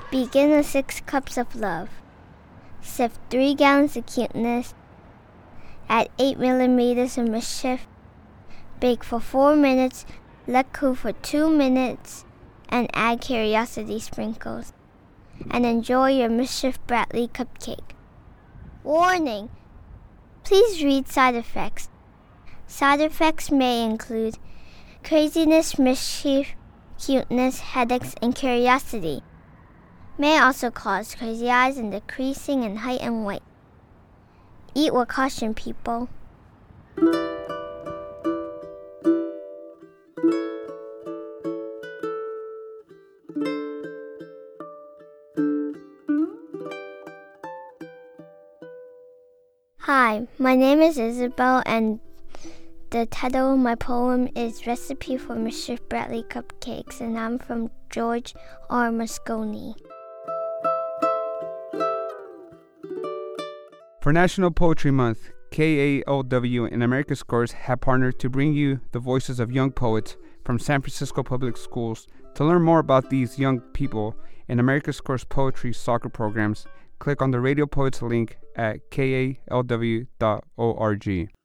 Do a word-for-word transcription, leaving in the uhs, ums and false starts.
Begin with six cups of love. Sift three gallons of cuteness. Add eight millimeters of mischief. Bake for four minutes. Let cool for two minutes. And add curiosity sprinkles. And enjoy your Mischief Bradley cupcake. Warning! Please read side effects. Side effects may include craziness, mischief, cuteness, headaches, and curiosity. May also cause crazy eyes and decreasing in height and weight. Eat with caution, people. Hi, my name is Isabel, and the title of my poem is Recipe for Mischief Bradley Cupcakes, and I'm from George R. Moscone. For National Poetry Month, K A L W and America Scores have partnered to bring you the voices of young poets from San Francisco Public Schools. To learn more about these young people and America Scores poetry soccer programs, click on the Radio Poets link at k a l w dot org.